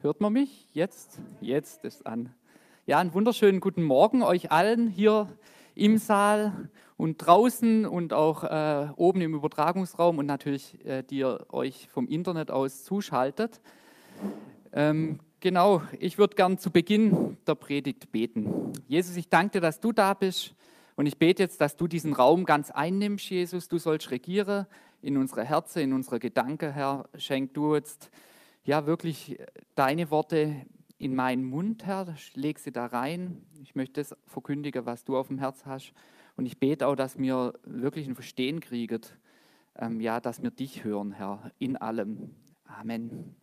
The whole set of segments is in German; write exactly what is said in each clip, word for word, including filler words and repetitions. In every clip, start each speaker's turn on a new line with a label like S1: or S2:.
S1: Hört man mich? Jetzt? Jetzt ist an. Ja, einen wunderschönen guten Morgen euch allen hier im Saal und draußen und auch äh, oben im Übertragungsraum und natürlich, äh, die ihr euch vom Internet aus zuschaltet. Ähm, genau, ich würde gern zu Beginn der Predigt beten. Jesus, ich danke dir, dass du da bist und ich bete jetzt, dass du diesen Raum ganz einnimmst, Jesus. Du sollst regieren in unsere Herzen, in unsere Gedanken, Herr. Schenk du jetzt ja wirklich deine Worte in meinen Mund, Herr. Leg sie da rein. Ich möchte das verkündigen, was du auf dem Herz hast. Und ich bete auch, dass wir wirklich ein Verstehen kriegen, ähm, ja, dass wir dich hören, Herr, in allem. Amen.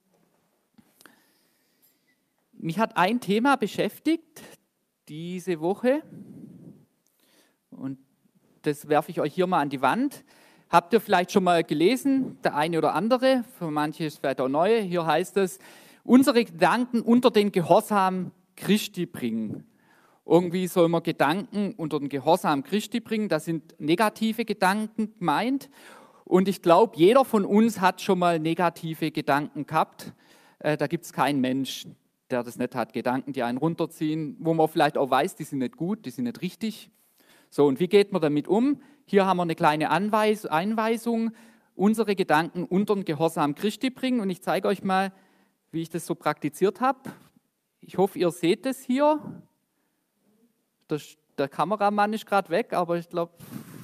S1: Mich hat ein Thema beschäftigt diese Woche und das werfe ich euch hier mal an die Wand. Habt ihr vielleicht schon mal gelesen, der eine oder andere, für manche ist es vielleicht auch neu. Hier heißt es, unsere Gedanken unter den Gehorsam Christi bringen. Irgendwie soll man Gedanken unter den Gehorsam Christi bringen, das sind negative Gedanken gemeint. Und ich glaube, jeder von uns hat schon mal negative Gedanken gehabt. Äh, da gibt es keinen Mensch, der das nicht hat. Gedanken, die einen runterziehen, wo man vielleicht auch weiß, die sind nicht gut, die sind nicht richtig. So, und wie geht man damit um? Hier haben wir eine kleine Anweis- Einweisung, unsere Gedanken unter den Gehorsam Christi bringen. Und ich zeige euch mal, wie ich das so praktiziert habe. Ich hoffe, ihr seht es hier. Der, der Kameramann ist gerade weg, aber ich glaube,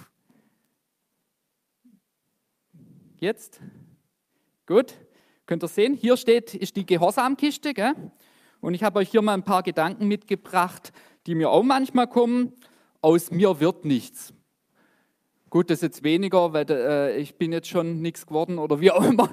S1: jetzt, gut, könnt ihr sehen, hier steht, ist die Gehorsamkiste, gell? Und ich habe euch hier mal ein paar Gedanken mitgebracht, die mir auch manchmal kommen. Aus mir wird nichts. Gut, das ist jetzt weniger, weil äh, ich bin jetzt schon nichts geworden oder wie auch immer.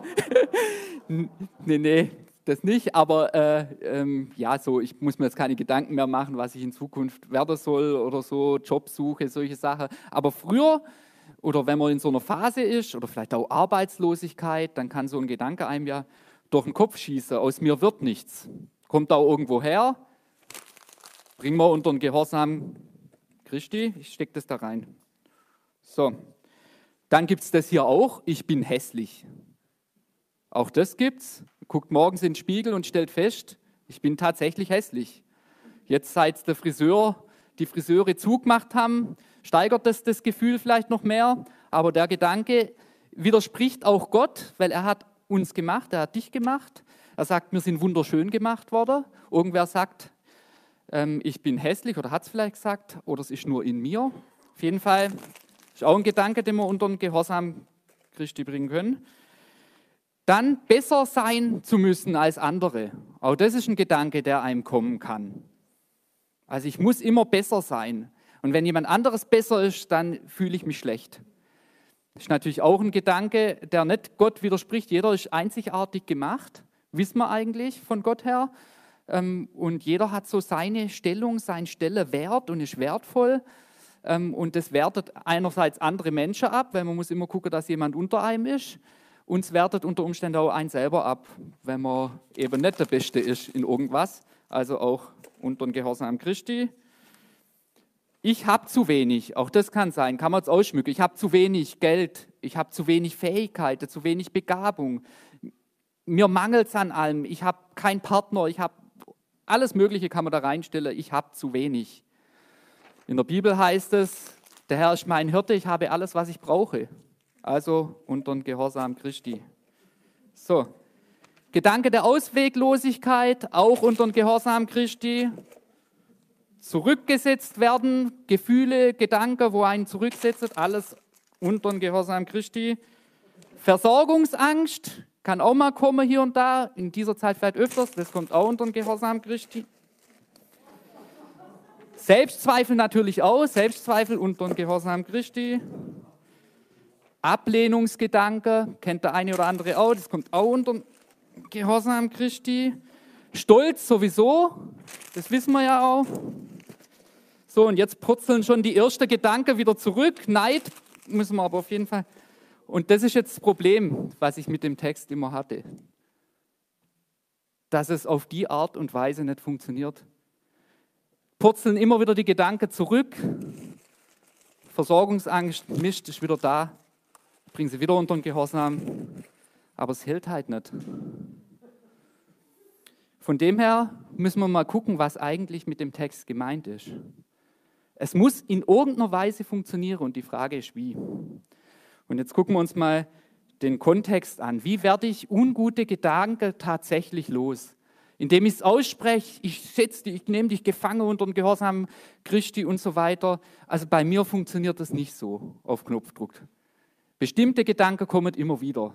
S1: nee, nee, das nicht. Aber äh, ähm, ja, so, ich muss mir jetzt keine Gedanken mehr machen, was ich in Zukunft werden soll oder so, Jobsuche, solche Sachen. Aber früher oder wenn man in so einer Phase ist oder vielleicht auch Arbeitslosigkeit, dann kann so ein Gedanke einem ja durch den Kopf schießen. Aus mir wird nichts. Kommt auch irgendwo her. Bringen wir unter den Gehorsam Christi. Ich stecke das da rein. So, dann gibt es das hier auch, ich bin hässlich. Auch das gibt's. Guckt morgens in den Spiegel und stellt fest, ich bin tatsächlich hässlich. Jetzt, seit der Friseur, die Friseure zugemacht haben, steigert das das Gefühl vielleicht noch mehr. Aber der Gedanke widerspricht auch Gott, weil er hat uns gemacht, er hat dich gemacht. Er sagt, wir sind wunderschön gemacht worden. Irgendwer sagt, ähm, ich bin hässlich oder hat es vielleicht gesagt, oder es ist nur in mir. Auf jeden Fall ist auch ein Gedanke, den wir unter den Gehorsam Christi bringen können. Dann besser sein zu müssen als andere. Auch das ist ein Gedanke, der einem kommen kann. Also ich muss immer besser sein. Und wenn jemand anderes besser ist, dann fühle ich mich schlecht. Das ist natürlich auch ein Gedanke, der nicht Gott widerspricht. Jeder ist einzigartig gemacht, wissen wir eigentlich von Gott her. Und jeder hat so seine Stellung, seinen Stellenwert und ist wertvoll. Und das wertet einerseits andere Menschen ab, weil man muss immer gucken, dass jemand unter einem ist. Und es wertet unter Umständen auch einen selber ab, wenn man eben nicht der Beste ist in irgendwas. Also auch unter dem Gehorsam Christi. Ich habe zu wenig, auch das kann sein, kann man es ausschmücken. Ich habe zu wenig Geld, ich habe zu wenig Fähigkeiten, zu wenig Begabung. Mir mangelt es an allem, ich habe keinen Partner, ich habe alles Mögliche kann man da reinstellen, ich habe zu wenig. In der Bibel heißt es, der Herr ist mein Hirte, ich habe alles, was ich brauche. Also unter den Gehorsam Christi. So, Gedanke der Ausweglosigkeit, auch unter den Gehorsam Christi. Zurückgesetzt werden, Gefühle, Gedanken, wo einen zurücksetzt, alles unter den Gehorsam Christi. Versorgungsangst kann auch mal kommen hier und da, in dieser Zeit vielleicht öfters, das kommt auch unter den Gehorsam Christi. Selbstzweifel natürlich auch, Selbstzweifel unter den Gehorsam Christi. Ablehnungsgedanke, kennt der eine oder andere auch, das kommt auch unter den Gehorsam Christi. Stolz sowieso, das wissen wir ja auch. So, und jetzt purzeln schon die ersten Gedanken wieder zurück. Neid müssen wir aber auf jeden Fall. Und das ist jetzt das Problem, was ich mit dem Text immer hatte. Dass es auf die Art und Weise nicht funktioniert. Purzeln immer wieder die Gedanken zurück. Versorgungsangst, Mist ist wieder da. Bringen sie wieder unter den Gehorsam. Aber es hält halt nicht. Von dem her müssen wir mal gucken, was eigentlich mit dem Text gemeint ist. Es muss in irgendeiner Weise funktionieren und die Frage ist, wie. Und jetzt gucken wir uns mal den Kontext an. Wie werde ich ungute Gedanken tatsächlich los? Indem ich es ausspreche, ich setze dich, ich nehme dich gefangen unter den Gehorsam Christi und so weiter. Also bei mir funktioniert das nicht so auf Knopfdruck. Bestimmte Gedanken kommen immer wieder.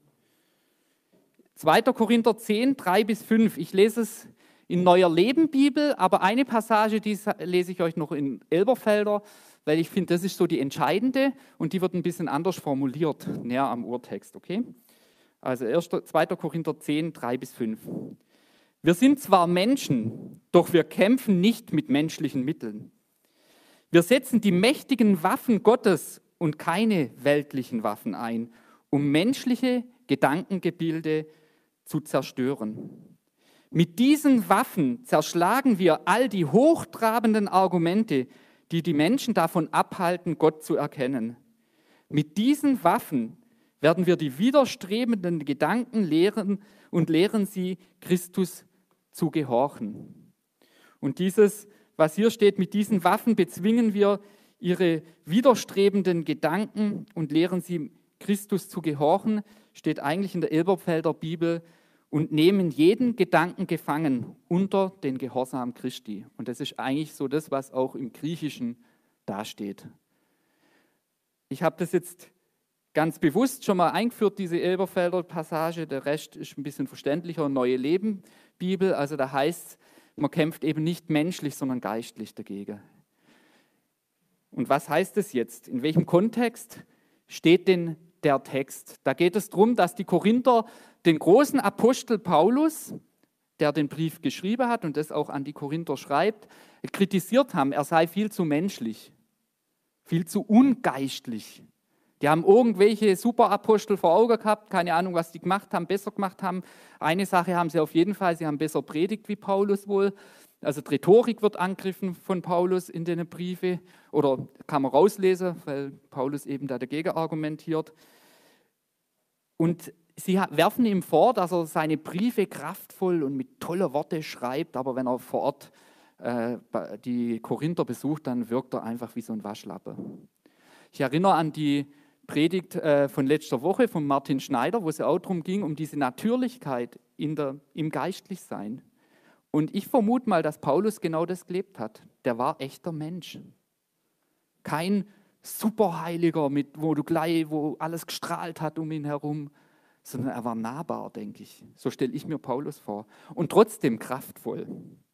S1: zweiter Korinther zehn, drei bis fünf. Ich lese es in Neuer Leben Bibel, aber eine Passage, die lese ich euch noch in Elberfelder, weil ich finde, das ist so die entscheidende und die wird ein bisschen anders formuliert, näher am Urtext, okay? Also zweiter Korinther zehn, drei bis fünf. Wir sind zwar Menschen, doch wir kämpfen nicht mit menschlichen Mitteln. Wir setzen die mächtigen Waffen Gottes und keine weltlichen Waffen ein, um menschliche Gedankengebilde zu zerstören. Mit diesen Waffen zerschlagen wir all die hochtrabenden Argumente, die die Menschen davon abhalten, Gott zu erkennen. Mit diesen Waffen werden wir die widerstrebenden Gedanken lehren und lehren sie, Christus zu gehorchen. Und dieses, was hier steht, mit diesen Waffen bezwingen wir ihre widerstrebenden Gedanken und lehren sie, Christus zu gehorchen, steht eigentlich in der Elberfelder Bibel, und nehmen jeden Gedanken gefangen unter den Gehorsam Christi. Und das ist eigentlich so das, was auch im Griechischen dasteht. Ich habe das jetzt ganz bewusst schon mal eingeführt, diese Elberfelder Passage. Der Rest ist ein bisschen verständlicher. Neue Leben Bibel, also da heißt, man kämpft eben nicht menschlich, sondern geistlich dagegen. Und was heißt das jetzt? In welchem Kontext steht denn der Text? Da geht es darum, dass die Korinther den großen Apostel Paulus, der den Brief geschrieben hat und das auch an die Korinther schreibt, kritisiert haben, er sei viel zu menschlich, viel zu ungeistlich. Die haben irgendwelche Superapostel vor Augen gehabt, keine Ahnung, was die gemacht haben, besser gemacht haben. Eine Sache haben sie auf jeden Fall, sie haben besser predigt wie Paulus wohl. Also die Rhetorik wird angegriffen von Paulus in den Briefe, oder kann man rauslesen, weil Paulus eben da dagegen argumentiert. Und sie werfen ihm vor, dass er seine Briefe kraftvoll und mit tollen Worten schreibt, aber wenn er vor Ort äh, die Korinther besucht, dann wirkt er einfach wie so ein Waschlappe. Ich erinnere an die Predigt äh, von letzter Woche von Martin Schneider, wo es ja auch darum ging, um diese Natürlichkeit in der, im Geistlichsein. Und ich vermute mal, dass Paulus genau das gelebt hat. Der war echter Mensch. Kein Superheiliger, mit, wo, du gleich, wo alles gestrahlt hat um ihn herum, sondern er war nahbar, denke ich. So stelle ich mir Paulus vor. Und trotzdem kraftvoll.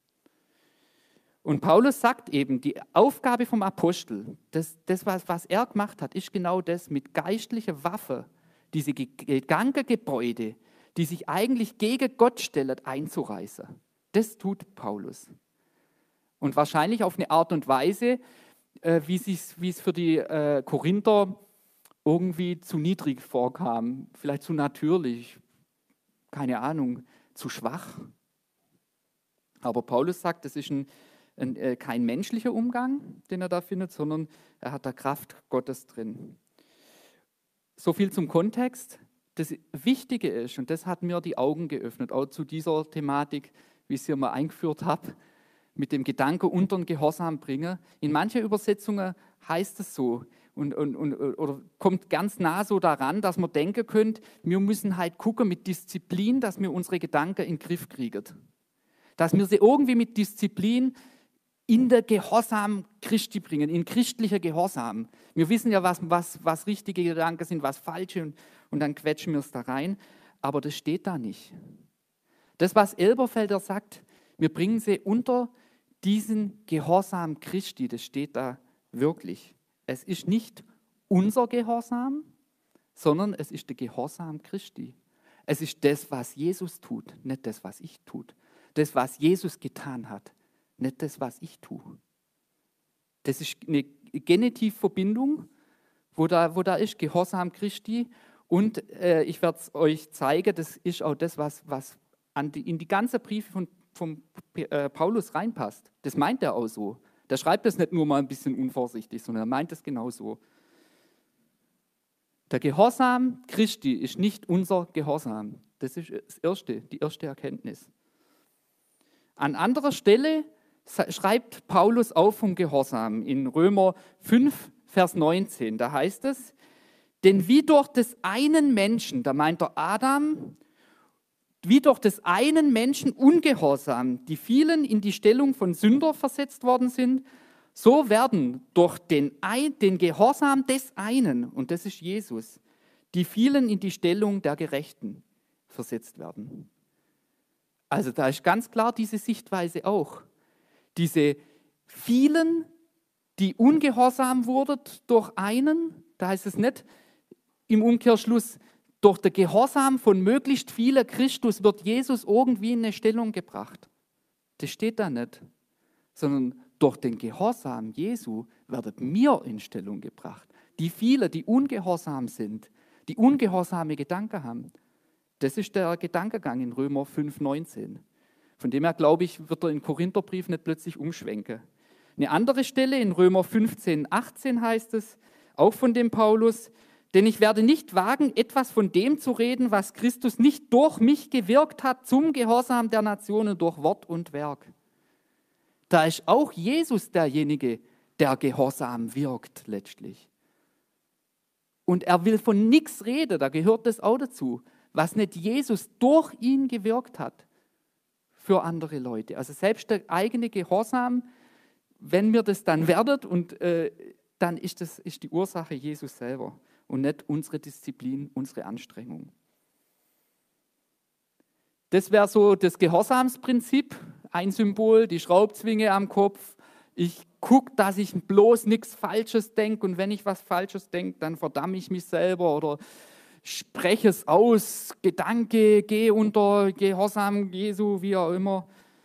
S1: Und Paulus sagt eben, die Aufgabe vom Apostel, das, das was, was er gemacht hat, ist genau das, mit geistlicher Waffe, diese Gedankengebäude, die sich eigentlich gegen Gott stellen, einzureißen. Das tut Paulus. Und wahrscheinlich auf eine Art und Weise, äh, wie es für die äh, Korinther irgendwie zu niedrig vorkam, vielleicht zu natürlich, keine Ahnung, zu schwach. Aber Paulus sagt, das ist ein, ein, äh, kein menschlicher Umgang, den er da findet, sondern er hat da Kraft Gottes drin. So viel zum Kontext. Das Wichtige ist, und das hat mir die Augen geöffnet, auch zu dieser Thematik, wie ich es hier mal eingeführt habe, mit dem Gedanke unter den Gehorsam bringen. In manchen Übersetzungen heißt es so und, und, und, oder kommt ganz nah so daran, dass man denken könnte, wir müssen halt gucken mit Disziplin, dass wir unsere Gedanken in den Griff kriegen. Dass wir sie irgendwie mit Disziplin in der Gehorsam Christi bringen, in christlicher Gehorsam. Wir wissen ja, was, was, was richtige Gedanken sind, was falsche und, und dann quetschen wir es da rein. Aber das steht da nicht. Das, was Elberfelder sagt, wir bringen sie unter diesen Gehorsam Christi, das steht da wirklich. Es ist nicht unser Gehorsam, sondern es ist der Gehorsam Christi. Es ist das, was Jesus tut, nicht das, was ich tue. Das, was Jesus getan hat, nicht das, was ich tue. Das ist eine Genitivverbindung, wo da, wo da ist Gehorsam Christi. Und äh, ich werde es euch zeigen, das ist auch das, was, was an die, in die ganze Briefe von, von äh, Paulus reinpasst. Das meint er auch so. Der schreibt das nicht nur mal ein bisschen unvorsichtig, sondern er meint es genauso. Der Gehorsam Christi ist nicht unser Gehorsam. Das ist das erste, die erste Erkenntnis. An anderer Stelle schreibt Paulus auch vom Gehorsam in Römer fünf, Vers neunzehn. Da heißt es, denn wie durch des einen Menschen, da meint er Adam, wie durch des einen Menschen Ungehorsam die vielen in die Stellung von Sünder versetzt worden sind, so werden durch den, ein, den Gehorsam des einen, und das ist Jesus, die vielen in die Stellung der Gerechten versetzt werden. Also da ist ganz klar diese Sichtweise auch. Diese vielen, die ungehorsam wurden durch einen, da heißt es nicht im Umkehrschluss, durch den Gehorsam von möglichst vielen Christus wird Jesus irgendwie in eine Stellung gebracht. Das steht da nicht. Sondern durch den Gehorsam Jesu werden wir in Stellung gebracht. Die vielen, die ungehorsam sind, die ungehorsame Gedanken haben. Das ist der Gedankengang in Römer fünf, neunzehn. Von dem her, glaube ich, wird er im Korintherbrief nicht plötzlich umschwenken. Eine andere Stelle in Römer fünfzehn, achtzehn heißt es, auch von dem Paulus, denn ich werde nicht wagen, etwas von dem zu reden, was Christus nicht durch mich gewirkt hat, zum Gehorsam der Nationen durch Wort und Werk. Da ist auch Jesus derjenige, der Gehorsam wirkt letztlich. Und er will von nichts reden, da gehört das auch dazu, was nicht Jesus durch ihn gewirkt hat für andere Leute. Also selbst der eigene Gehorsam, wenn wir das dann werden, und äh, dann ist das ist die Ursache Jesus selber und nicht unsere Disziplin, unsere Anstrengung. Das wäre so das Gehorsamsprinzip, ein Symbol, die Schraubzwinge am Kopf. Ich gucke, dass ich bloß nichts Falsches denke, und wenn ich was Falsches denke, dann verdamme ich mich selber oder spreche es aus, Gedanke, gehe unter Gehorsam Jesu, wie auch immer.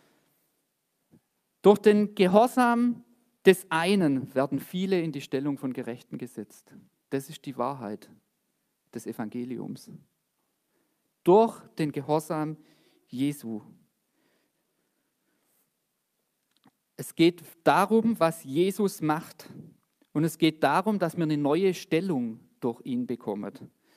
S1: Durch den Gehorsam des einen werden viele in die Stellung von Gerechten gesetzt. Das ist die Wahrheit des Evangeliums. Durch den Gehorsam Jesu. Es geht darum, was Jesus macht. Und es geht darum, dass wir eine neue Stellung durch ihn bekommen.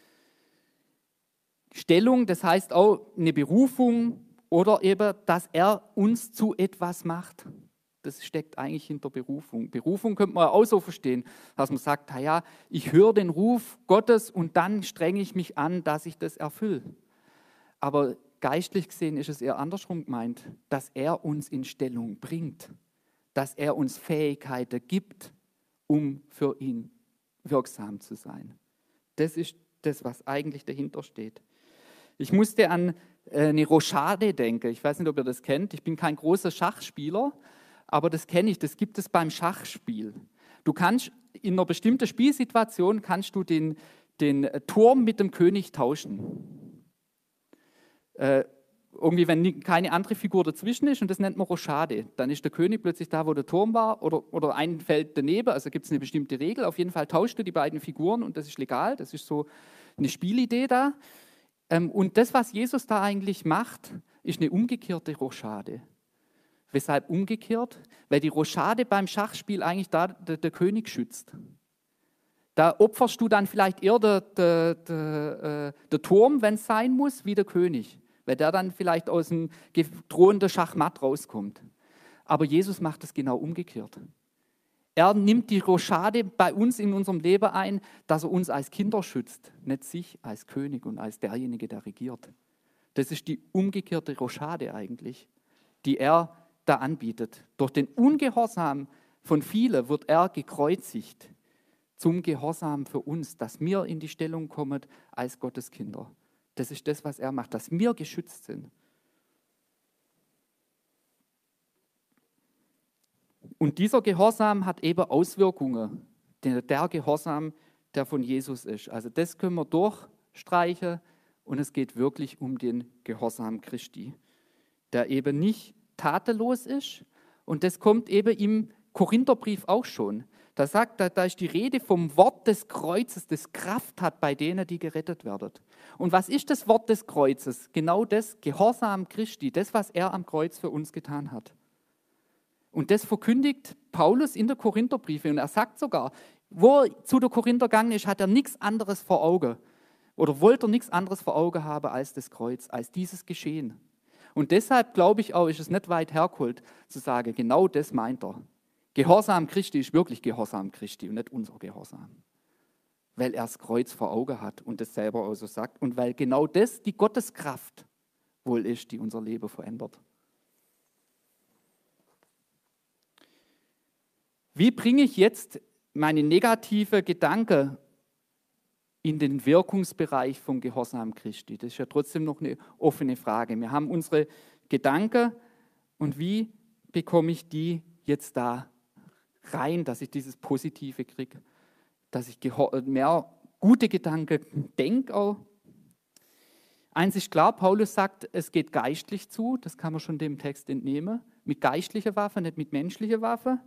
S1: Stellung, das heißt auch eine Berufung oder eben, dass er uns zu etwas macht. Das steckt eigentlich hinter Berufung. Berufung könnte man auch so verstehen, dass man sagt, ja, ich höre den Ruf Gottes und dann strenge ich mich an, dass ich das erfülle. Aber geistlich gesehen ist es eher andersrum gemeint, dass er uns in Stellung bringt, dass er uns Fähigkeiten gibt, um für ihn wirksam zu sein. Das ist das, was eigentlich dahinter steht. Ich musste an eine Rochade denken. Ich weiß nicht, ob ihr das kennt. Ich bin kein großer Schachspieler, aber das kenne ich. Das gibt es beim Schachspiel. Du kannst in einer bestimmten Spielsituation kannst du den, den Turm mit dem König tauschen. Äh, irgendwie, wenn keine andere Figur dazwischen ist, und das nennt man Rochade, dann ist der König plötzlich da, wo der Turm war, oder, oder ein Feld daneben, also gibt es eine bestimmte Regel. Auf jeden Fall tauschst du die beiden Figuren und das ist legal. Das ist so eine Spielidee da. Und das, was Jesus da eigentlich macht, ist eine umgekehrte Rochade. Weshalb umgekehrt? Weil die Rochade beim Schachspiel eigentlich da der, der König schützt. Da opferst du dann vielleicht eher der, der, der, der Turm, wenn es sein muss, wie der König. Weil der dann vielleicht aus dem drohenden Schachmatt rauskommt. Aber Jesus macht es genau umgekehrt. Er nimmt die Rochade bei uns in unserem Leben ein, dass er uns als Kinder schützt, nicht sich als König und als derjenige, der regiert. Das ist die umgekehrte Rochade eigentlich, die er da anbietet. Durch den Ungehorsam von vielen wird er gekreuzigt zum Gehorsam für uns, dass wir in die Stellung kommen als Gottes Kinder. Das ist das, was er macht, dass wir geschützt sind. Und dieser Gehorsam hat eben Auswirkungen, der, der Gehorsam, der von Jesus ist. Also das können wir durchstreichen und es geht wirklich um den Gehorsam Christi, der eben nicht tatenlos ist, und das kommt eben im Korintherbrief auch schon. Da sagt, da, da ist die Rede vom Wort des Kreuzes, das Kraft hat bei denen, die gerettet werden. Und was ist das Wort des Kreuzes? Genau das, Gehorsam Christi, das, was er am Kreuz für uns getan hat. Und das verkündigt Paulus in der Korintherbriefe. Und er sagt sogar, wo er zu der Korinther gegangen ist, hat er nichts anderes vor Augen. Oder wollte er nichts anderes vor Augen haben als das Kreuz, als dieses Geschehen. Und deshalb glaube ich auch, ist es nicht weit hergeholt, zu sagen, genau das meint er. Gehorsam Christi ist wirklich Gehorsam Christi und nicht unser Gehorsam. Weil er das Kreuz vor Augen hat und das selber auch so sagt. Und weil genau das die Gotteskraft wohl ist, die unser Leben verändert. Wie bringe ich jetzt meine negative Gedanken in den Wirkungsbereich vom Gehorsam Christi? Das ist ja trotzdem noch eine offene Frage. Wir haben unsere Gedanken und wie bekomme ich die jetzt da rein, dass ich dieses Positive kriege, dass ich mehr gute Gedanken denke auch. Eins ist klar, Paulus sagt, es geht geistlich zu, das kann man schon dem Text entnehmen, mit geistlicher Waffe, nicht mit menschlicher Waffe.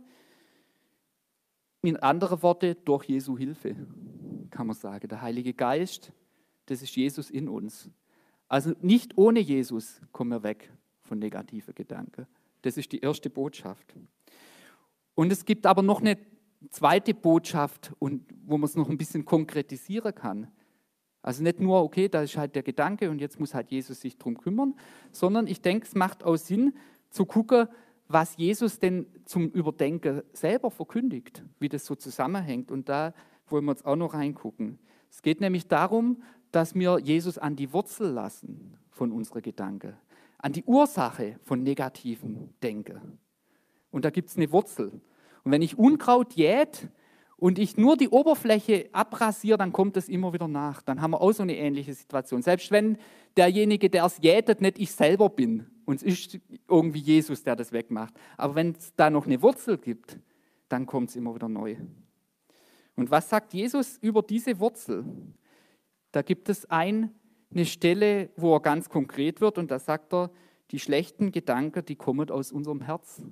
S1: In anderen Worten, durch Jesu Hilfe, kann man sagen. Der Heilige Geist, das ist Jesus in uns. Also nicht ohne Jesus kommen wir weg von negativen Gedanken. Das ist die erste Botschaft. Und es gibt aber noch eine zweite Botschaft, und wo man es noch ein bisschen konkretisieren kann. Also nicht nur, okay, da ist halt der Gedanke und jetzt muss halt Jesus sich drum kümmern, sondern ich denke, es macht auch Sinn zu gucken, was Jesus denn zum Überdenken selber verkündigt, wie das so zusammenhängt. Und da wollen wir jetzt auch noch reingucken. Es geht nämlich darum, dass wir Jesus an die Wurzel lassen von unseren Gedanken, an die Ursache von negativem Denken. Und da gibt es eine Wurzel. Und wenn ich Unkraut jät und ich nur die Oberfläche abrasiere, dann kommt es immer wieder nach. Dann haben wir auch so eine ähnliche Situation. Selbst wenn derjenige, der es jätet, nicht ich selber bin und es ist irgendwie Jesus, der das wegmacht. Aber wenn es da noch eine Wurzel gibt, dann kommt es immer wieder neu. Und was sagt Jesus über diese Wurzel? Da gibt es ein, eine Stelle, wo er ganz konkret wird und da sagt er, die schlechten Gedanken, die kommen aus unserem Herz.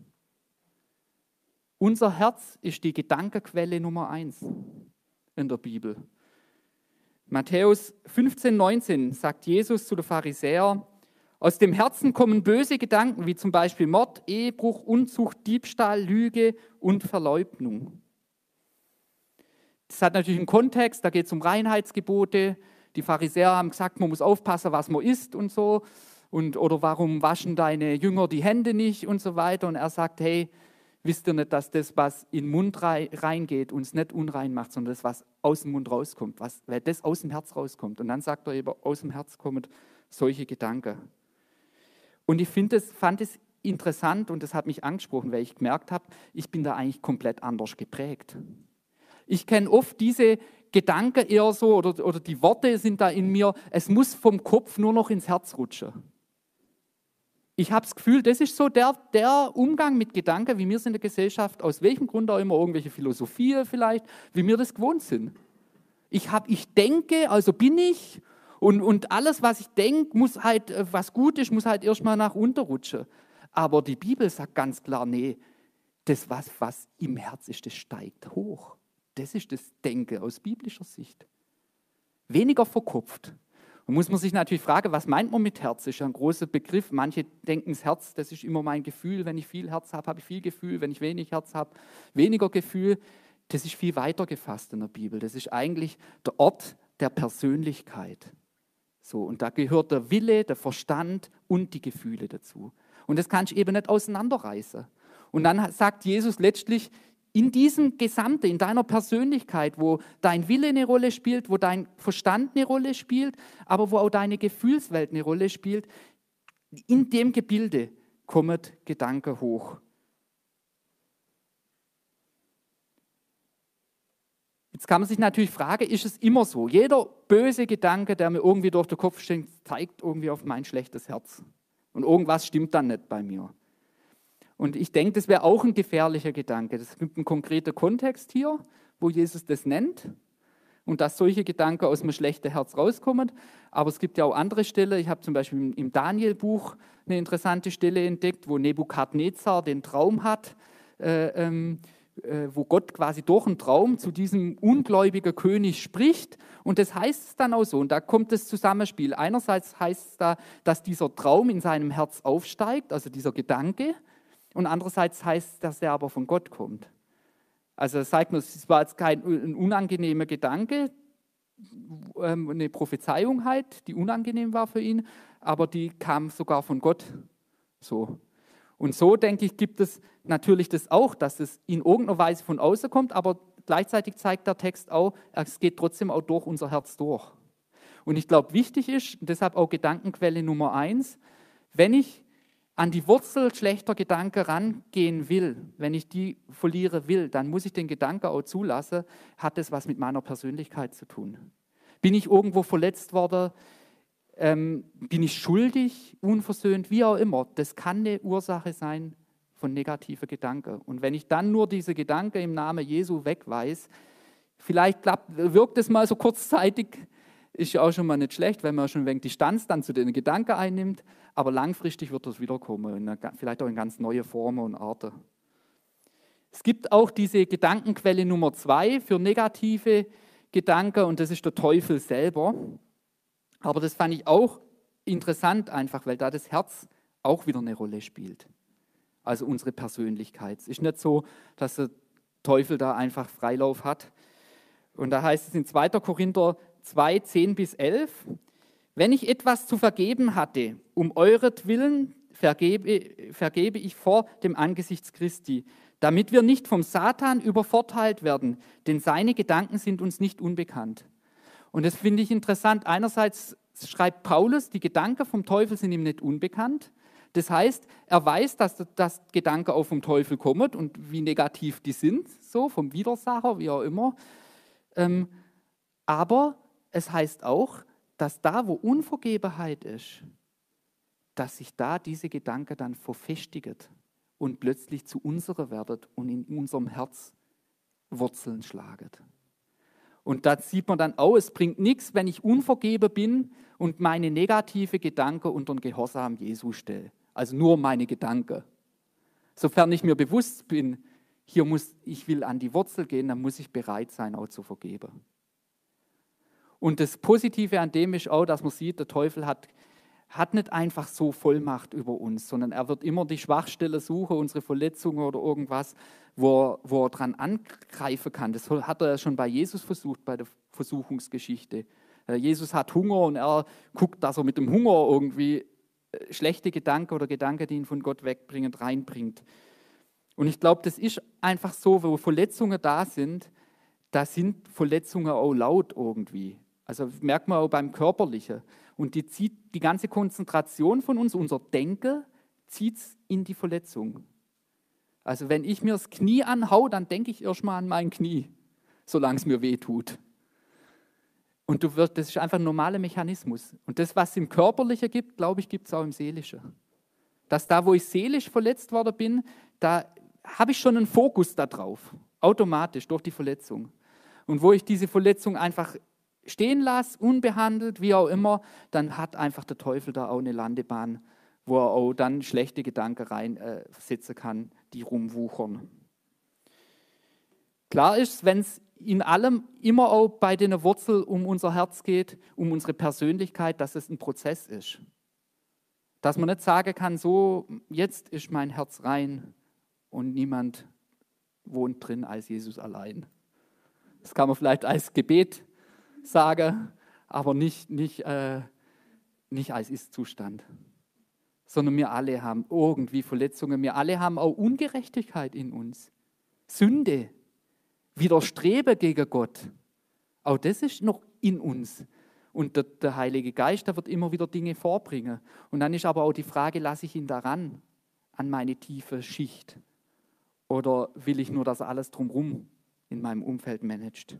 S1: Unser Herz ist die Gedankenquelle Nummer eins in der Bibel. Matthäus fünfzehn, neunzehn sagt Jesus zu den Pharisäern, aus dem Herzen kommen böse Gedanken, wie zum Beispiel Mord, Ehebruch, Unzucht, Diebstahl, Lüge und Verleugnung. Das hat natürlich einen Kontext, da geht es um Reinheitsgebote. Die Pharisäer haben gesagt, man muss aufpassen, was man isst und so. Und, oder warum waschen deine Jünger die Hände nicht und so weiter. Und er sagt, hey, wisst ihr nicht, dass das, was in den Mund reingeht, uns nicht unrein macht, sondern das, was aus dem Mund rauskommt, was, weil das aus dem Herz rauskommt. Und dann sagt er eben, aus dem Herz kommen solche Gedanken. Und ich find das, fand es interessant und das hat mich angesprochen, weil ich gemerkt habe, ich bin da eigentlich komplett anders geprägt. Ich kenne oft diese Gedanken eher so, oder, oder die Worte sind da in mir, es muss vom Kopf nur noch ins Herz rutschen. Ich habe das Gefühl, das ist so der, der Umgang mit Gedanken, wie wir es in der Gesellschaft, aus welchem Grund auch immer, irgendwelche Philosophie vielleicht, wie wir das gewohnt sind. Ich, hab, ich denke, also bin ich, und, und alles, was ich denke, muss halt, was gut ist, muss halt erstmal nach unten rutschen. Aber die Bibel sagt ganz klar, nee, das, was, was im Herz ist, das steigt hoch. Das ist das Denken aus biblischer Sicht. Weniger verkopft. Und muss man sich natürlich fragen, was meint man mit Herz? Das ist ja ein großer Begriff. Manche denken, das Herz, das ist immer mein Gefühl. Wenn ich viel Herz habe, habe ich viel Gefühl. Wenn ich wenig Herz habe, weniger Gefühl. Das ist viel weiter gefasst in der Bibel. Das ist eigentlich der Ort der Persönlichkeit. So, und da gehört der Wille, der Verstand und die Gefühle dazu. Und das kannst du eben nicht auseinanderreißen. Und dann sagt Jesus letztlich, in diesem Gesamte, in deiner Persönlichkeit, wo dein Wille eine Rolle spielt, wo dein Verstand eine Rolle spielt, aber wo auch deine Gefühlswelt eine Rolle spielt, in dem Gebilde kommen Gedanken hoch. Jetzt kann man sich natürlich fragen, ist es immer so? Jeder böse Gedanke, der mir irgendwie durch den Kopf steht, zeigt irgendwie auf mein schlechtes Herz. Und irgendwas stimmt dann nicht bei mir. Und ich denke, das wäre auch ein gefährlicher Gedanke. Es gibt einen konkreten Kontext hier, wo Jesus das nennt und dass solche Gedanken aus dem schlechten Herz rauskommen. Aber es gibt ja auch andere Stellen. Ich habe zum Beispiel im Daniel-Buch eine interessante Stelle entdeckt, wo Nebukadnezar den Traum hat, äh, ähm, äh, wo Gott quasi durch einen Traum zu diesem ungläubigen König spricht. Und das heißt es dann auch so. Und da kommt das Zusammenspiel. Einerseits heißt es da, dass dieser Traum in seinem Herz aufsteigt, also dieser Gedanke. Und andererseits heißt es, dass er aber von Gott kommt. Also das zeigt mir, es war jetzt kein ein unangenehmer Gedanke, ähm, eine Prophezeiung halt, die unangenehm war für ihn, aber die kam sogar von Gott. So. Und so, denke ich, gibt es natürlich das auch, dass es in irgendeiner Weise von außen kommt, aber gleichzeitig zeigt der Text auch, es geht trotzdem auch durch unser Herz durch. Und ich glaube, wichtig ist, deshalb auch Gedankenquelle Nummer eins, wenn ich an die Wurzel schlechter Gedanken rangehen will, wenn ich die verliere will, dann muss ich den Gedanken auch zulassen, hat das was mit meiner Persönlichkeit zu tun. Bin ich irgendwo verletzt worden? Ähm, bin ich schuldig, unversöhnt, wie auch immer? Das kann eine Ursache sein von negativen Gedanken. Und wenn ich dann nur diese Gedanken im Namen Jesu wegweise, vielleicht klappt, wirkt es mal so kurzzeitig, ist ja auch schon mal nicht schlecht, wenn man schon ein wenig Distanz dann zu den Gedanken einnimmt, aber langfristig wird das wiederkommen, in einer, vielleicht auch in ganz neue Formen und Arten. Es gibt auch diese Gedankenquelle Nummer zwei für negative Gedanken und das ist der Teufel selber. Aber das fand ich auch interessant einfach, weil da das Herz auch wieder eine Rolle spielt. Also unsere Persönlichkeit. Es ist nicht so, dass der Teufel da einfach Freilauf hat. Und da heißt es in zweiter Korinther zwei, zehn bis elf, wenn ich etwas zu vergeben hatte, um euretwillen vergebe, vergebe ich vor dem Angesicht Christi, damit wir nicht vom Satan übervorteilt werden, denn seine Gedanken sind uns nicht unbekannt. Und das finde ich interessant. Einerseits schreibt Paulus, die Gedanken vom Teufel sind ihm nicht unbekannt. Das heißt, er weiß, dass das Gedanken auch vom Teufel kommen und wie negativ die sind, so vom Widersacher, wie auch immer. Ähm, aber es heißt auch, dass da, wo Unvergebenheit ist, dass sich da diese Gedanken dann verfestigen und plötzlich zu unserer werden und in unserem Herz Wurzeln schlagen. Und da sieht man dann auch, es bringt nichts, wenn ich unvergeben bin und meine negative Gedanken unter den Gehorsam Jesu stelle. Also nur meine Gedanken. Sofern ich mir bewusst bin, hier muss, ich will an die Wurzel gehen, dann muss ich bereit sein, auch zu vergeben. Und das Positive an dem ist auch, dass man sieht, der Teufel hat, hat nicht einfach so Vollmacht über uns, sondern er wird immer die Schwachstelle suchen, unsere Verletzungen oder irgendwas, wo er, wo er dran angreifen kann. Das hat er ja schon bei Jesus versucht, bei der Versuchungsgeschichte. Jesus hat Hunger und er guckt, dass er mit dem Hunger irgendwie schlechte Gedanken oder Gedanken, die ihn von Gott wegbringen, reinbringt. Und ich glaube, das ist einfach so, wo Verletzungen da sind, da sind Verletzungen auch laut irgendwie. Also merkt man auch beim Körperlichen. Und die zieht die ganze Konzentration von uns, unser Denken, zieht es in die Verletzung. Also wenn ich mir das Knie anhau, dann denke ich erstmal an mein Knie, solange es mir weh tut. Und du wirst, das ist einfach ein normaler Mechanismus. Und das, was es im Körperlichen gibt, glaube ich, gibt es auch im Seelischen. Dass da, wo ich seelisch verletzt worden bin, da habe ich schon einen Fokus darauf, automatisch durch die Verletzung. Und wo ich diese Verletzung einfach stehen lasse, unbehandelt, wie auch immer, dann hat einfach der Teufel da auch eine Landebahn, wo er auch dann schlechte Gedanken reinsetzen äh, kann, die rumwuchern. Klar ist, wenn es in allem immer auch bei den Wurzeln um unser Herz geht, um unsere Persönlichkeit, dass es ein Prozess ist. Dass man nicht sagen kann, so, jetzt ist mein Herz rein und niemand wohnt drin als Jesus allein. Das kann man vielleicht als Gebet sagen, aber nicht, nicht, äh, nicht als Ist-Zustand. Sondern wir alle haben irgendwie Verletzungen, wir alle haben auch Ungerechtigkeit in uns. Sünde, Widerstreben gegen Gott. Auch das ist noch in uns. Und der, der Heilige Geist, der wird immer wieder Dinge vorbringen. Und dann ist aber auch die Frage, lasse ich ihn daran, an meine tiefe Schicht? Oder will ich nur, dass er alles drumherum in meinem Umfeld managt?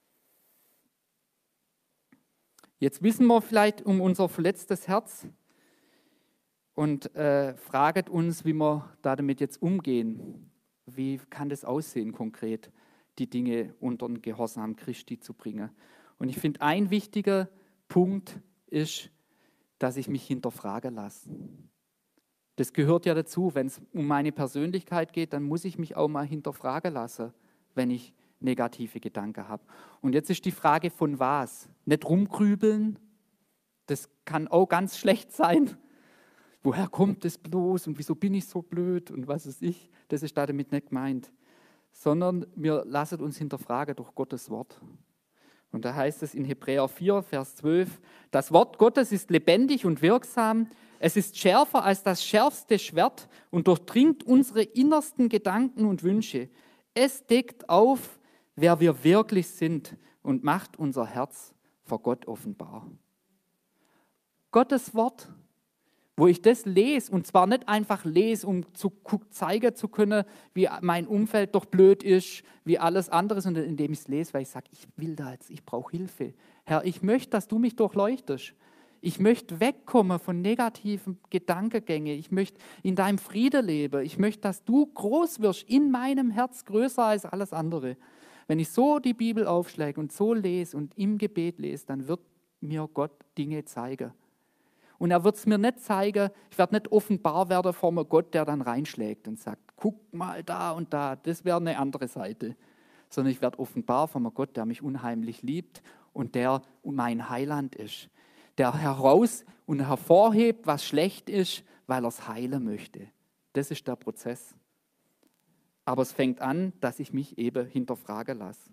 S1: Jetzt wissen wir vielleicht um unser verletztes Herz und äh, fragen uns, wie wir damit jetzt umgehen. Wie kann das aussehen konkret, die Dinge unter den Gehorsam Christi zu bringen? Und ich finde, ein wichtiger Punkt ist, dass ich mich hinterfragen lasse. Das gehört ja dazu, wenn es um meine Persönlichkeit geht, dann muss ich mich auch mal hinterfragen lassen, wenn ich negative Gedanken habe. Und jetzt ist die Frage von was? Nicht rumgrübeln, das kann auch ganz schlecht sein. Woher kommt das bloß und wieso bin ich so blöd und was weiß ich? Das ist damit nicht gemeint. Sondern wir lassen uns hinterfragen durch Gottes Wort. Und da heißt es in Hebräer vier, Vers zwölf, das Wort Gottes ist lebendig und wirksam, es ist schärfer als das schärfste Schwert und durchdringt unsere innersten Gedanken und Wünsche. Es deckt auf, wer wir wirklich sind und macht unser Herz vor Gott offenbar. Gottes Wort, wo ich das lese, und zwar nicht einfach lese, um zu zeigen zu können, wie mein Umfeld doch blöd ist, wie alles andere, sondern indem ich es lese, weil ich sage, ich will da jetzt, ich brauche Hilfe. Herr, ich möchte, dass du mich durchleuchtest. Ich möchte wegkommen von negativen Gedankengängen. Ich möchte in deinem Frieden leben. Ich möchte, dass du groß wirst in meinem Herz, größer als alles andere. Wenn ich so die Bibel aufschlage und so lese und im Gebet lese, dann wird mir Gott Dinge zeigen. Und er wird es mir nicht zeigen, ich werde nicht offenbar werden vor einem Gott, der dann reinschlägt und sagt, guck mal da und da, das wäre eine andere Seite. Sondern ich werde offenbar vor einem Gott, der mich unheimlich liebt und der mein Heiland ist. Der heraus und hervorhebt, was schlecht ist, weil er es heilen möchte. Das ist der Prozess. Aber es fängt an, dass ich mich eben hinterfragen lasse.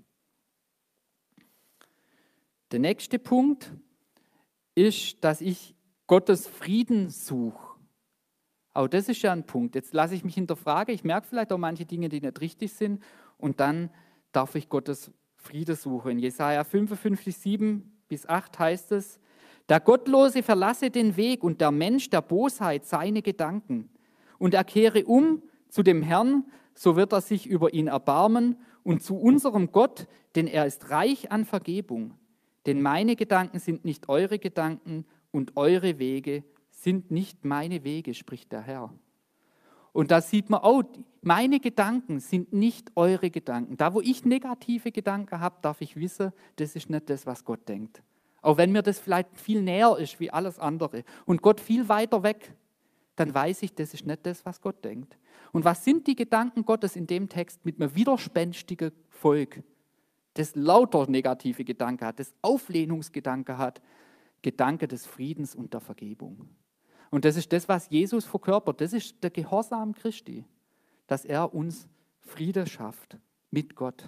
S1: Der nächste Punkt ist, dass ich Gottes Frieden suche. Auch das ist ja ein Punkt. Jetzt lasse ich mich hinterfragen. Ich merke vielleicht auch manche Dinge, die nicht richtig sind. Und dann darf ich Gottes Frieden suchen. In Jesaja fünfundfünfzig, sieben bis acht heißt es, der Gottlose verlasse den Weg und der Mensch der Bosheit seine Gedanken. Und er kehre um zu dem Herrn, so wird er sich über ihn erbarmen. Und zu unserem Gott, denn er ist reich an Vergebung. Denn meine Gedanken sind nicht eure Gedanken und eure Wege sind nicht meine Wege, spricht der Herr. Und da sieht man auch, meine Gedanken sind nicht eure Gedanken. Da, wo ich negative Gedanken habe, darf ich wissen, das ist nicht das, was Gott denkt. Auch wenn mir das vielleicht viel näher ist wie alles andere und Gott viel weiter weg, dann weiß ich, das ist nicht das, was Gott denkt. Und was sind die Gedanken Gottes in dem Text mit einem widerspenstigen Volk, das lauter negative Gedanken hat, das Auflehnungsgedanken hat, Gedanke des Friedens und der Vergebung. Und das ist das, was Jesus verkörpert. Das ist der Gehorsam Christi, dass er uns Friede schafft mit Gott.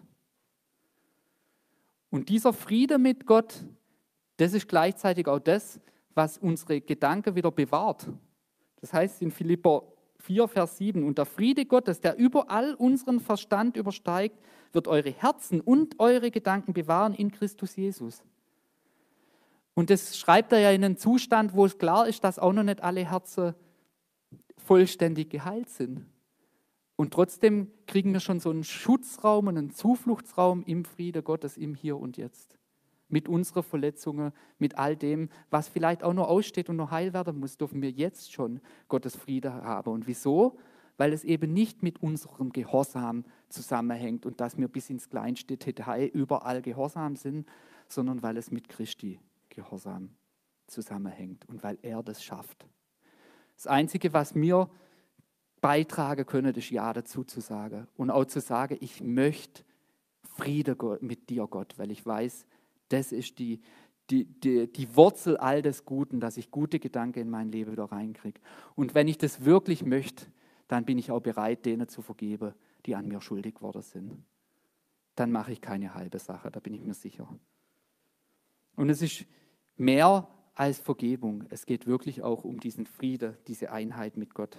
S1: Und dieser Friede mit Gott, das ist gleichzeitig auch das, was unsere Gedanken wieder bewahrt. Das heißt in Philipper vier, Vers sieben, und der Friede Gottes, der überall unseren Verstand übersteigt, wird eure Herzen und eure Gedanken bewahren in Christus Jesus. Und das schreibt er ja in einem Zustand, wo es klar ist, dass auch noch nicht alle Herzen vollständig geheilt sind. Und trotzdem kriegen wir schon so einen Schutzraum und einen Zufluchtsraum im Friede Gottes, im Hier und Jetzt. Mit unseren Verletzungen, mit all dem, was vielleicht auch noch aussteht und noch heil werden muss, dürfen wir jetzt schon Gottes Friede haben. Und wieso? Weil es eben nicht mit unserem Gehorsam zusammenhängt und dass wir bis ins kleinste Detail überall gehorsam sind, sondern weil es mit Christi Gehorsam zusammenhängt und weil er das schafft. Das Einzige, was wir beitragen können, ist Ja dazu zu sagen und auch zu sagen, ich möchte Friede mit dir, Gott, weil ich weiß, das ist die, die, die, die Wurzel all des Guten, dass ich gute Gedanken in mein Leben wieder reinkriege. Und wenn ich das wirklich möchte, dann bin ich auch bereit, denen zu vergeben, die an mir schuldig geworden sind. Dann mache ich keine halbe Sache, da bin ich mir sicher. Und es ist mehr als Vergebung. Es geht wirklich auch um diesen Frieden, diese Einheit mit Gott.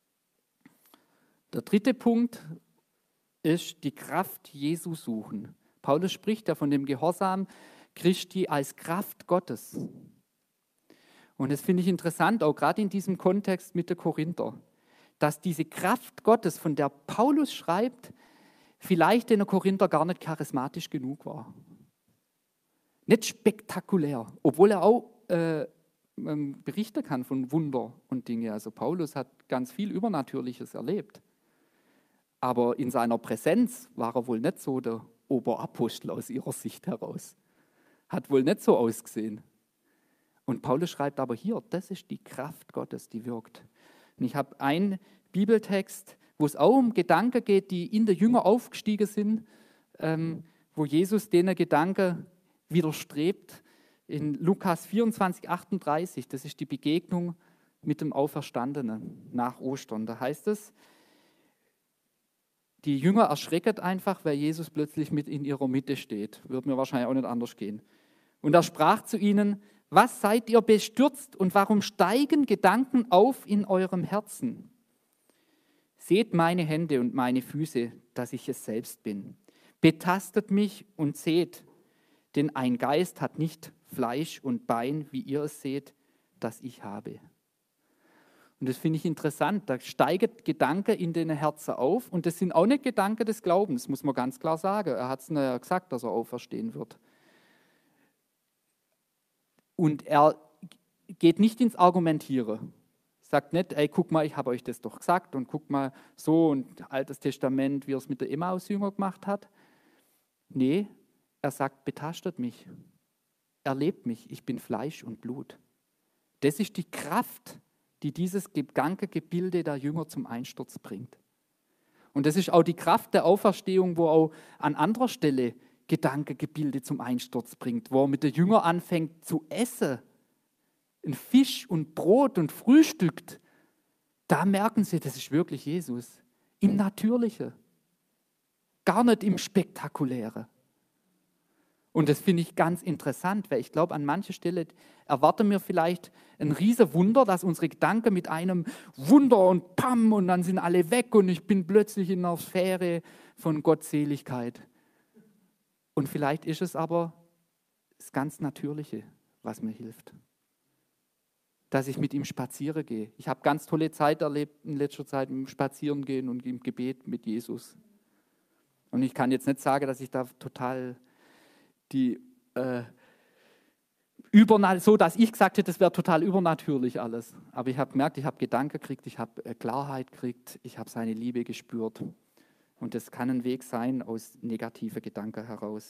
S1: Der dritte Punkt ist die Kraft Jesu suchen. Paulus spricht ja von dem Gehorsam Christi als Kraft Gottes. Und das finde ich interessant, auch gerade in diesem Kontext mit der Korinther, dass diese Kraft Gottes, von der Paulus schreibt, vielleicht in der Korinther gar nicht charismatisch genug war. Nicht spektakulär, obwohl er auch äh, ähm, berichten kann von Wunder und Dinge. Also Paulus hat ganz viel Übernatürliches erlebt. Aber in seiner Präsenz war er wohl nicht so der Oberapostel aus ihrer Sicht heraus. Hat wohl nicht so ausgesehen. Und Paulus schreibt aber hier, das ist die Kraft Gottes, die wirkt. Und ich habe einen Bibeltext, wo es auch um Gedanken geht, die in der Jünger aufgestiegen sind, ähm, wo Jesus denen Gedanken widerstrebt. In Lukas vierundzwanzig, achtunddreißig, das ist die Begegnung mit dem Auferstandenen nach Ostern. Da heißt es, Die Jünger erschrecken einfach, weil Jesus plötzlich mit in ihrer Mitte steht. Wird mir wahrscheinlich auch nicht anders gehen. Und er sprach zu ihnen: Was seid ihr bestürzt und warum steigen Gedanken auf in eurem Herzen? Seht meine Hände und meine Füße, dass ich es selbst bin. Betastet mich und seht, denn ein Geist hat nicht Fleisch und Bein, wie ihr es seht, das ich habe. Und das finde ich interessant. Da steigt Gedanke in den Herzen auf. Und das sind auch nicht Gedanken des Glaubens, muss man ganz klar sagen. Er hat es ja gesagt, dass er auferstehen wird. Und er geht nicht ins Argumentieren. Sagt nicht, ey, guck mal, ich habe euch das doch gesagt und guck mal so und Altes Testament, wie er es mit der Emmaus-Jünger gemacht hat. Nee, er sagt, betastet mich. Erlebt mich, ich bin Fleisch und Blut. Das ist die Kraft, die dieses Gedankengebilde der Jünger zum Einsturz bringt. Und das ist auch die Kraft der Auferstehung, wo auch an anderer Stelle Gedankengebilde zum Einsturz bringt, wo er mit den Jüngern anfängt zu essen, ein Fisch und Brot und frühstückt. Da merken sie, das ist wirklich Jesus. Im Natürlichen, gar nicht im Spektakulären. Und das finde ich ganz interessant, weil ich glaube, an mancher Stelle erwarten wir vielleicht ein riesen Wunder, dass unsere Gedanken mit einem Wunder und Pam und dann sind alle weg und ich bin plötzlich in einer Sphäre von Gottseligkeit. Und vielleicht ist es aber das ganz Natürliche, was mir hilft. Dass ich mit ihm spazieren gehe. Ich habe ganz tolle Zeit erlebt in letzter Zeit im Spazierengehen und im Gebet mit Jesus. Und ich kann jetzt nicht sagen, dass ich da total die äh, übernat- so, dass ich gesagt hätte, das wäre total übernatürlich alles. Aber ich habe gemerkt, ich habe Gedanken gekriegt, ich habe äh, Klarheit gekriegt, ich habe seine Liebe gespürt. Und das kann ein Weg sein aus negativen Gedanken heraus.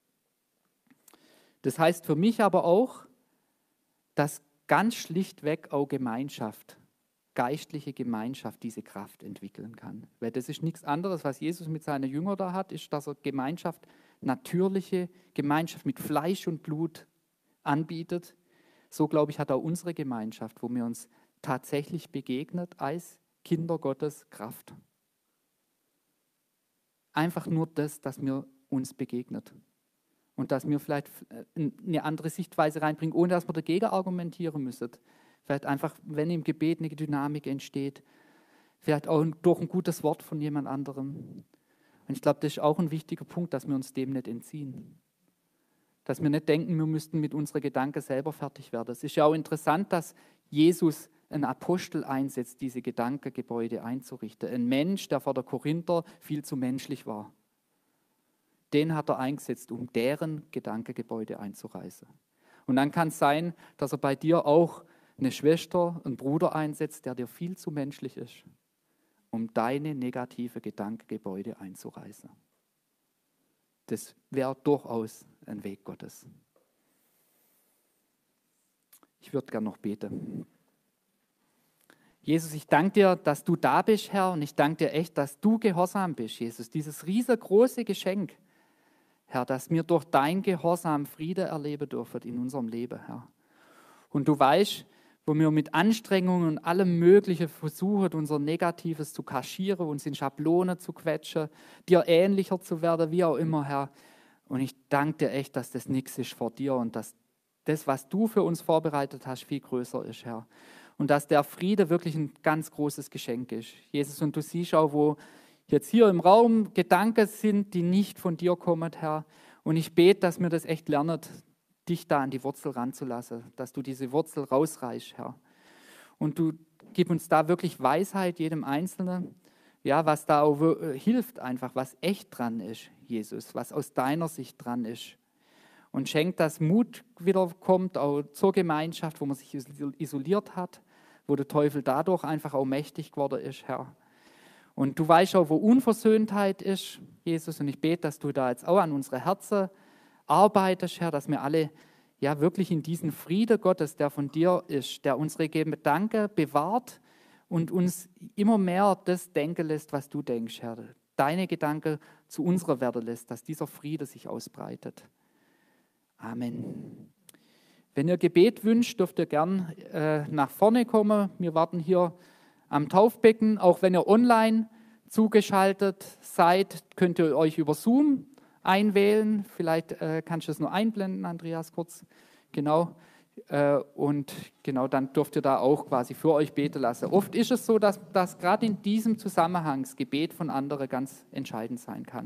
S1: Das heißt für mich aber auch, dass ganz schlichtweg auch Gemeinschaft, geistliche Gemeinschaft diese Kraft entwickeln kann. Weil das ist nichts anderes, was Jesus mit seinen Jüngern da hat, ist, dass er Gemeinschaft, natürliche Gemeinschaft mit Fleisch und Blut anbietet. So, glaube ich, hat auch unsere Gemeinschaft, wo wir uns tatsächlich begegnet als Kinder Gottes, Kraft. Einfach nur das, dass mir uns begegnet. Und dass wir vielleicht eine andere Sichtweise reinbringen, ohne dass wir dagegen argumentieren müssen. Vielleicht einfach, wenn im Gebet eine Dynamik entsteht, vielleicht auch durch ein gutes Wort von jemand anderem. Und ich glaube, das ist auch ein wichtiger Punkt, dass wir uns dem nicht entziehen. Dass wir nicht denken, wir müssten mit unseren Gedanken selber fertig werden. Es ist ja auch interessant, dass Jesus einen Apostel einsetzt, diese Gedankengebäude einzurichten. Ein Mensch, der vor der Korinther viel zu menschlich war. Den hat er eingesetzt, um deren Gedankengebäude einzureißen. Und dann kann es sein, dass er bei dir auch eine Schwester, einen Bruder einsetzt, der dir viel zu menschlich ist, um deine negative Gedankengebäude einzureißen. Das wäre durchaus ein Weg Gottes. Ich würde gerne noch beten. Jesus, ich danke dir, dass du da bist, Herr, und ich danke dir echt, dass du gehorsam bist, Jesus. Dieses riesengroße Geschenk, Herr, dass wir durch dein Gehorsam Friede erleben dürfen in unserem Leben, Herr. Und du weißt, wo wir mit Anstrengungen und allem Möglichen versuchen, unser Negatives zu kaschieren, uns in Schablonen zu quetschen, dir ähnlicher zu werden, wie auch immer, Herr. Und ich danke dir echt, dass das nichts ist vor dir und dass das, was du für uns vorbereitet hast, viel größer ist, Herr. Und dass der Friede wirklich ein ganz großes Geschenk ist. Jesus, und du siehst auch, wo jetzt hier im Raum Gedanken sind, die nicht von dir kommen, Herr. Und ich bete, dass wir das echt lernen, dich da an die Wurzel ranzulassen, dass du diese Wurzel rausreißt, Herr. Und du gib uns da wirklich Weisheit, jedem Einzelnen, ja, was da auch hilft einfach, was echt dran ist, Jesus, was aus deiner Sicht dran ist. Und schenkt, dass Mut wieder kommt, auch zur Gemeinschaft, wo man sich isoliert hat, wo der Teufel dadurch einfach auch mächtig geworden ist, Herr. Und du weißt auch, wo Unversöhntheit ist, Jesus, und ich bete, dass du da jetzt auch an unsere Herzen arbeitest, Herr, dass wir alle ja wirklich in diesen Frieden Gottes, der von dir ist, der unsere Gedanken bewahrt und uns immer mehr das denken lässt, was du denkst, Herr. Deine Gedanken zu unserer werden lässt, dass dieser Friede sich ausbreitet. Amen. Wenn ihr Gebet wünscht, dürft ihr gern äh, nach vorne kommen. Wir warten hier am Taufbecken, auch wenn ihr online zugeschaltet seid, könnt ihr euch über Zoom einwählen. Vielleicht äh, kannst du es nur einblenden, Andreas, kurz. Genau. Äh, und genau, dann dürft ihr da auch quasi für euch beten lassen. Oft ist es so, dass, dass gerade in diesem Zusammenhang das Gebet von anderen ganz entscheidend sein kann.